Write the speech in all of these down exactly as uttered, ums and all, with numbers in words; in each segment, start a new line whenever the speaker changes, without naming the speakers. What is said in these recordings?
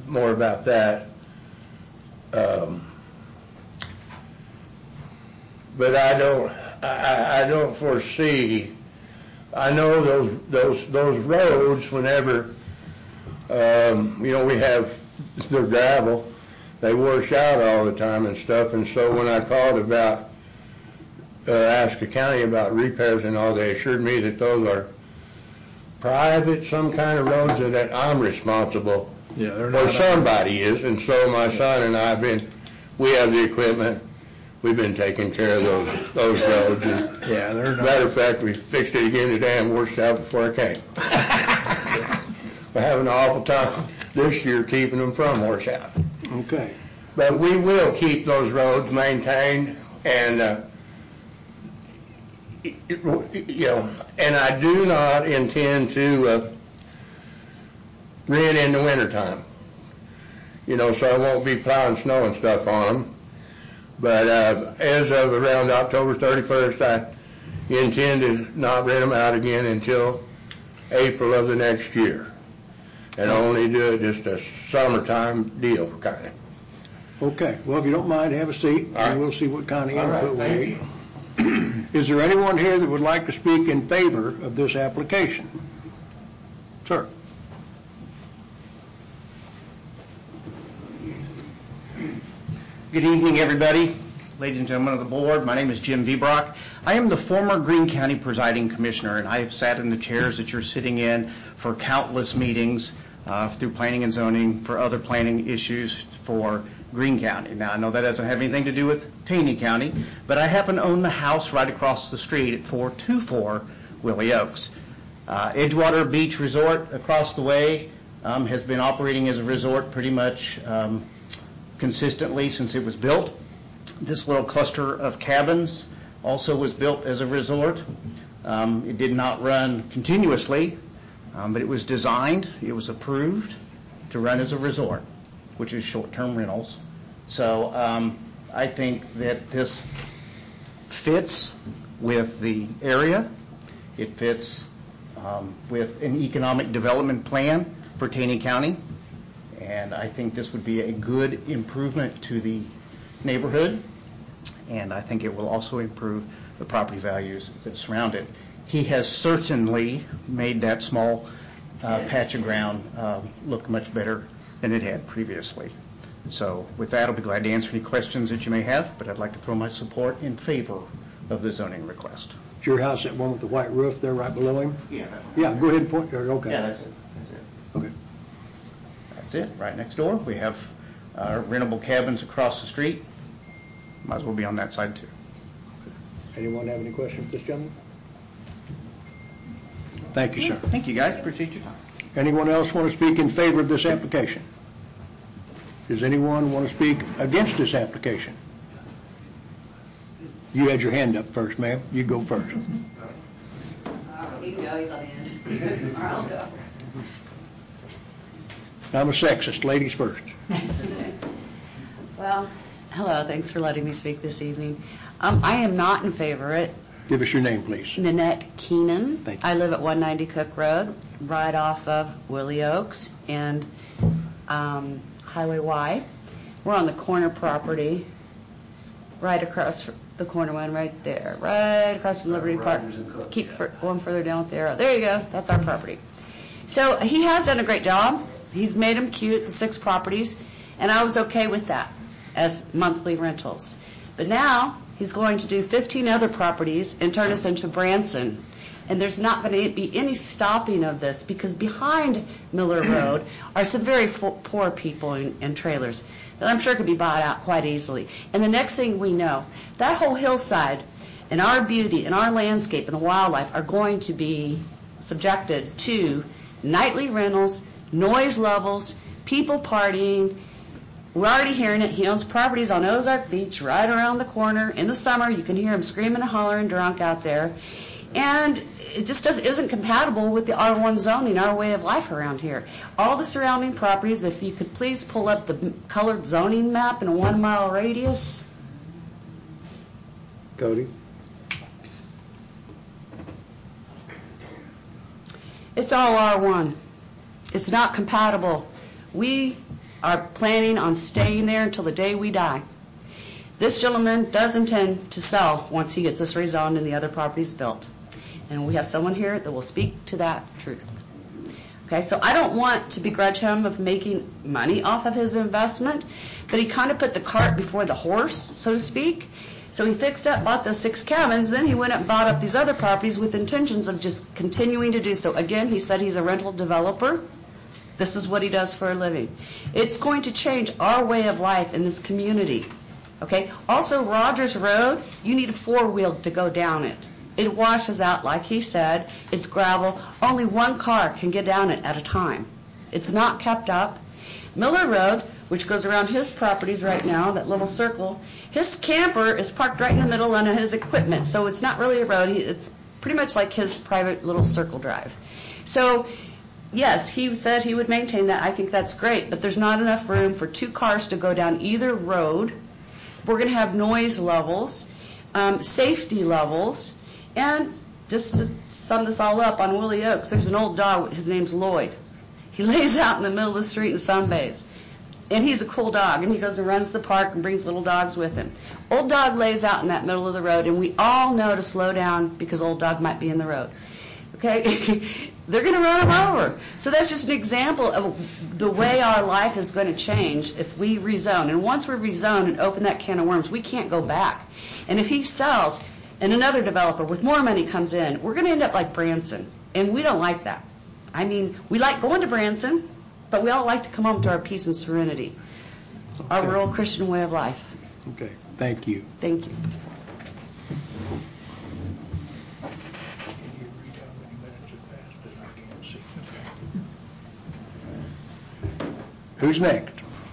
more about that. Um, but I don't, I, I don't foresee. I know those those those roads. Whenever um, you know we have the gravel, they wash out all the time and stuff. And so when I called about uh, Asca County about repairs and all, they assured me that those are private, some kind of roads, and that I'm responsible.
Yeah, they're
or
not.
somebody is. And so my son and I have been. We have the equipment. We've been taking care of those those roads. And
yeah, they're not.
Matter of fact, we fixed it again today and washed out before I came. We're having an awful time this year keeping them from wash out.
Okay.
But we will keep those roads maintained, and uh, you know, and I do not intend to uh, rent in the wintertime. You know, so I won't be plowing snow and stuff on them. But uh, as of around October thirty-first, I intend to not rent them out again until April of the next year, and only do it just a summertime deal, kind of.
Okay. Well, if you don't mind, have a seat,
All right.
and we'll see what kind of
All
input
right,
we
thank
need. Is there anyone here that would like to speak in favor of this application? Sir.
Good evening, everybody. Ladies and gentlemen of the board, my name is Jim Vibrock. I am the former Greene County presiding commissioner, and I have sat in the chairs that you're sitting in for countless meetings uh, through planning and zoning, for other planning issues for Greene County. Now, I know that doesn't have anything to do with Taney County, but I happen to own the house right across the street at four two four Willie Oaks. Uh, Edgewater Beach Resort across the way um, has been operating as a resort pretty much um, consistently since it was built. This little cluster of cabins also was built as a resort. Um, it did not run continuously, um, but it was designed, it was approved to run as a resort, which is short-term rentals. So um, I think that this fits with the area. It fits um, with an economic development plan for Taney County. And I think this would be a good improvement to the neighborhood, and I think it will also improve the property values that surround it. He has certainly made that small uh, patch of ground uh, look much better than it had previously. So with that, I'll be glad to answer any questions that you may have, but I'd like to throw my support in favor of the zoning request.
Is your house that one with the white roof there right below him?
Yeah.
Yeah, go ahead and point there. Okay.
Yeah, that's it. That's it.
Okay.
That's it, right next door. We have uh, rentable cabins across the street. Might as well be on that side too.
Anyone have any questions for this gentleman? Thank you, sir.
Thank you, guys. Appreciate your time.
Anyone else want to speak in favor of this application? Does anyone want to speak against this application? You had your hand up first, ma'am. You go first.
Uh, you can go. He's on the end. Or I'll go.
I'm a sexist. Ladies first.
Well, hello. Thanks for letting me speak this evening. Um, I am not in favor of it.
Give us your name, please.
Nanette Keenan.
Thank you.
I live at one ninety Cook Road, right off of Willie Oaks and um, Highway Y. We're on the corner property, right across the corner one right there, right across from Liberty Park. Keep for, going further down with the arrow. There you go. That's our property. So he has done a great job. He's made them cute, the six properties, and I was okay with that as monthly rentals. But now he's going to do fifteen other properties and turn us into Branson. And there's not going to be any stopping of this because behind Miller Road are some very poor people in, in trailers that I'm sure could be bought out quite easily. And the next thing we know, that whole hillside and our beauty and our landscape and the wildlife are going to be subjected to nightly rentals, noise levels, people partying. We're already hearing it. He owns properties on Ozark Beach right around the corner. In the summer, you can hear him screaming and hollering drunk out there. And it just doesn't, isn't compatible with the R one zoning, our way of life around here. All the surrounding properties, if you could please pull up the colored zoning map in a one-mile radius.
Cody.
It's all R one. It's not compatible. We are planning on staying there until the day we die. This gentleman does intend to sell once he gets this rezoned and the other properties built. And we have someone here that will speak to that truth. Okay, so I don't want to begrudge him of making money off of his investment, but he kind of put the cart before the horse, so to speak. So he fixed up, bought those six cabins, then he went up and bought up these other properties with intentions of just continuing to do so. Again, he said he's a rental developer. This is what he does for a living. It's going to change our way of life in this community. Okay, also Rogers Road, you need a four-wheel to go down it. It washes out, like he said. It's gravel. Only one car can get down it at a time. It's not kept up. Miller Road, which goes around his properties right now, that little circle, his camper is parked right in the middle under his equipment, so it's not really a road. It's pretty much like his private little circle drive. So, yes, he said he would maintain that. I think that's great, but there's not enough room for two cars to go down either road. We're going to have noise levels, um, safety levels, and just to sum this all up, on Willie Oaks, there's an old dog, his name's Lloyd. He lays out in the middle of the street and sunbathes. And he's a cool dog, and he goes and runs the park and brings little dogs with him. Old dog lays out in that middle of the road, and we all know to slow down because old dog might be in the road. Okay? They're going to run him over. So that's just an example of the way our life is going to change if we rezone. And once we rezone and open that can of worms, we can't go back. And if he sells and another developer with more money comes in, we're going to end up like Branson. And we don't like that. I mean, we like going to Branson, but we all like to come home to our peace and serenity, okay. Our rural Christian way of life.
Okay, thank you.
Thank you.
Who's next?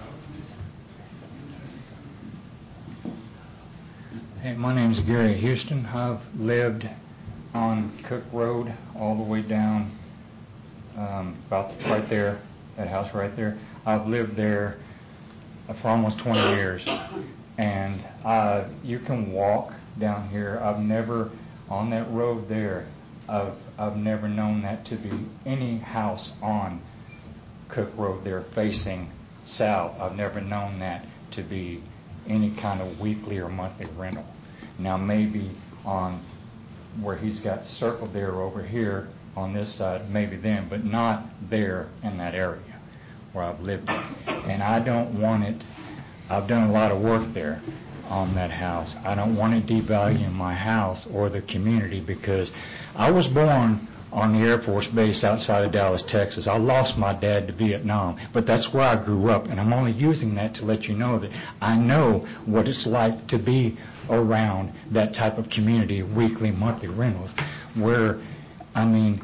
Hey, my name's Gary Houston. I've lived on Cook Road all the way down um, about right there, that house right there. I've lived there for almost twenty years, and uh, you can walk down here. I've never, on that road there, I've, I've never known that to be any house on Cook Road there facing south. I've never known that to be any kind of weekly or monthly rental. Now maybe on where he's got circled there over here on this side, maybe then, but not there in that area where I've lived. And I don't want it, I've done a lot of work there on that house. I don't want it devaluing my house or the community, because I was born on the Air Force Base outside of Dallas, Texas. I lost my dad to Vietnam, but that's where I grew up, and I'm only using that to let you know that I know what it's like to be around that type of community, weekly, monthly rentals, where, I mean,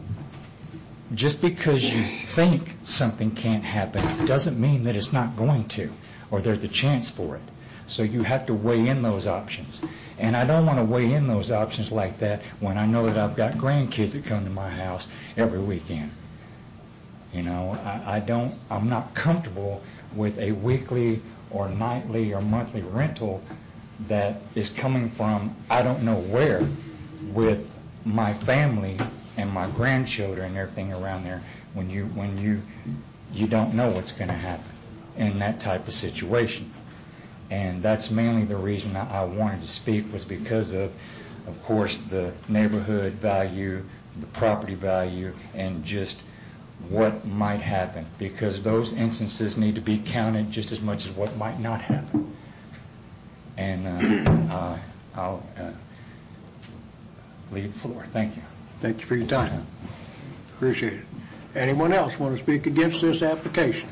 just because you think something can't happen doesn't mean that it's not going to, or there's a chance for it. So you have to weigh in those options. And I don't want to weigh in those options like that when I know that I've got grandkids that come to my house every weekend. You know, I, I don't, I'm not comfortable with a weekly or nightly or monthly rental that is coming from I don't know where, with my family and my grandchildren and everything around there, when you when you you don't know what's going to happen in that type of situation. And that's mainly the reason I wanted to speak, was because of, of course, the neighborhood value, the property value, and just what might happen, because those instances need to be counted just as much as what might not happen. And uh, uh, I'll uh, leave the floor. Thank you.
Thank you for your time. Appreciate it. Anyone else want to speak against this application?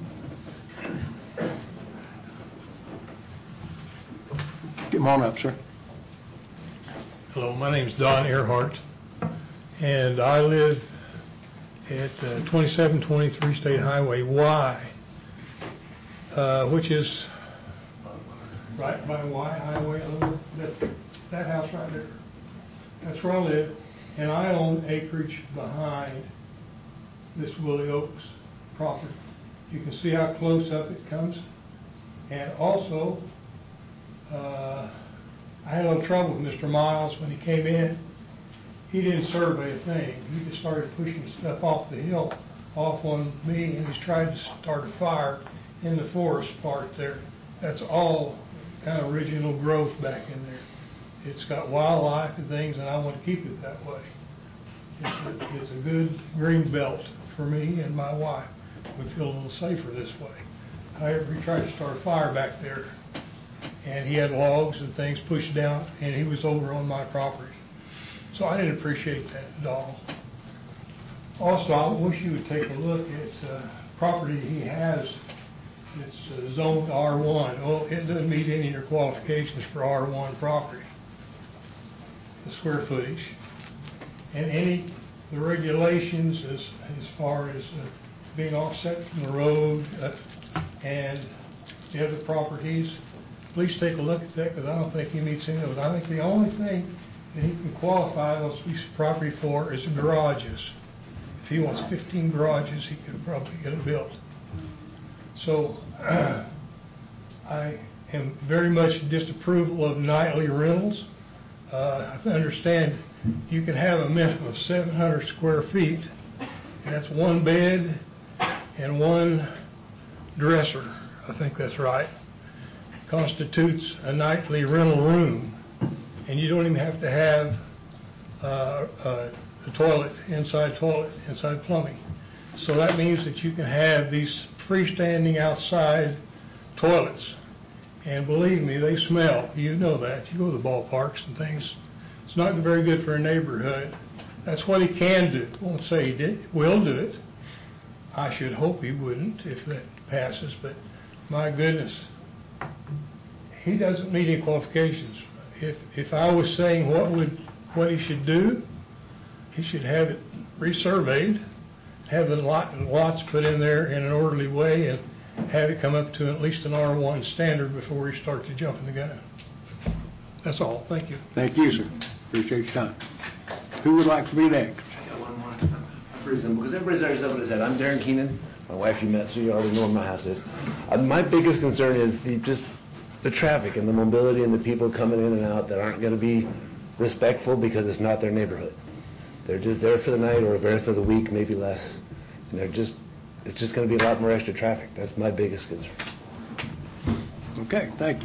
Come on up, sir.
Hello, my name is Don Earhart, and I live at uh, twenty-seven twenty-three State Highway Y, uh, which is right by Y Highway. That, that house right there. That's where I live, and I own acreage behind this Willie Oaks property. You can see how close up it comes, and also Uh, I had a little trouble with Mister Miles when he came in. He didn't survey a thing. He just started pushing stuff off the hill off on me, and he's tried to start a fire in the forest part there. That's all kind of original growth back in there. It's got wildlife and things, and I want to keep it that way. It's a, it's a good green belt for me and my wife. We feel a little safer this way. However, he tried to start a fire back there, and he had logs and things pushed down, and he was over on my property. So I didn't appreciate that at all. Also, I wish you would take a look at uh, property he has. It's uh, zoned R one. Well, it doesn't meet any of your qualifications for R one property, the square footage, and any the regulations as as far as uh, being offset from the road uh, and the other properties. Please take a look at that, because I don't think he meets any of those. I think the only thing that he can qualify those pieces of property for is the garages. If he wants fifteen garages, he could probably get them built. So uh, I am very much disapproval of nightly rentals. Uh, I understand you can have a minimum of seven hundred square feet, and that's one bed and one dresser. I think that's right. Constitutes a nightly rental room, and you don't even have to have uh, uh, a toilet, inside toilet, inside plumbing. So that means that you can have these freestanding outside toilets, and believe me, they smell. You know that. You go to the ballparks and things. It's not very good for a neighborhood. That's what he can do. I won't say he did, will do it. I should hope he wouldn't if that passes, but my goodness, he doesn't meet any qualifications. If if I was saying what would what he should do, he should have it resurveyed, have the lot, lots put in there in an orderly way, and have it come up to at least an R one standard before he starts to jump in the gun. That's all. Thank you.
Thank you, sir. Appreciate your time. Who would like to be next?
I got one more. Pretty simple, because everybody's already said what I said. I'm Darren Keenan. My wife you met, so you already know where my house is. Uh, my biggest concern is the just the traffic and the mobility and the people coming in and out that aren't going to be respectful because it's not their neighborhood. They're just there for the night or there for the week, maybe less. And they're just, it's just going to be a lot more extra traffic. That's my biggest concern.
Okay, thank you.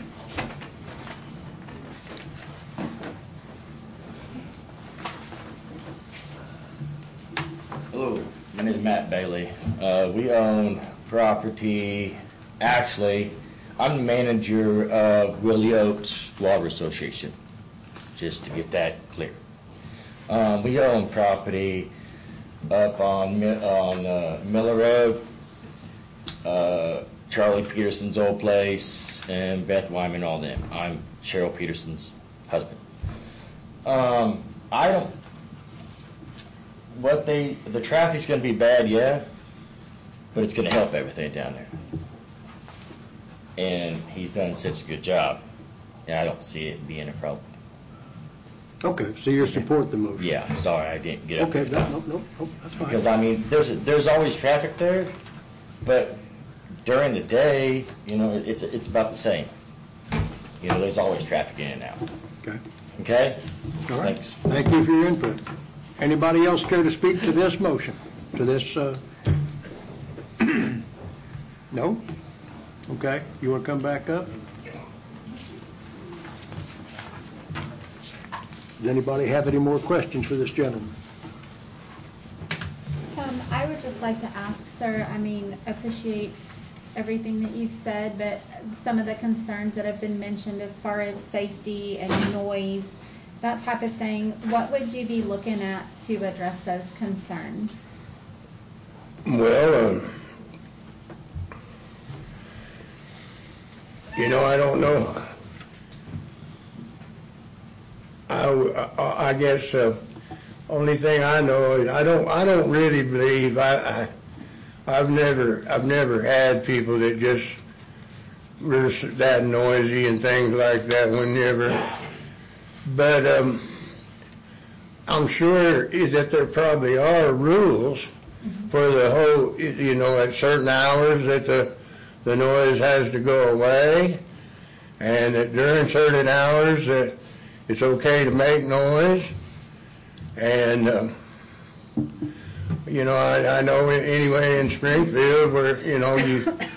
Hello, my name is Matt Bailey. Uh, we own property, actually, I'm the manager of Willie Oaks Water Association, just to get that clear. Um, we own property up on on uh, Miller Road, uh, Charlie Peterson's old place, and Beth Wyman, all them. I'm Cheryl Peterson's husband. Um, I don't, what they, the traffic's gonna be bad, yeah, but it's gonna help everything down there. And he's done such a good job, and I don't see it being a problem.
Okay, so you support the motion?
Yeah, sorry, I didn't get up.
Okay,
there.
no, no, no, that's fine.
Because, I mean, there's, there's always traffic there, but during the day, you know, it's, it's about the same. You know, there's always traffic in and out.
Okay.
Okay?
All right.
Thanks.
Thank you for your input. Anybody else care to speak to this motion, to this? Uh... No? Okay. You want to come back up? Does anybody have any more questions for this gentleman?
Um, I would just like to ask, sir, I mean, appreciate everything that you've said, but some of the concerns that have been mentioned as far as safety and noise, that type of thing, what would you be looking at to address those concerns?
Well, um, you know, I don't know. I, I, I guess uh, only thing I know is I don't I don't really believe I, I I've never I've never had people that just were that noisy and things like that whenever. But um, I'm sure that there probably are rules for the whole, you know, at certain hours that the the noise has to go away, and that during certain hours that it's okay to make noise. And uh, You know, I, I know anyway in Springfield where, you know, you,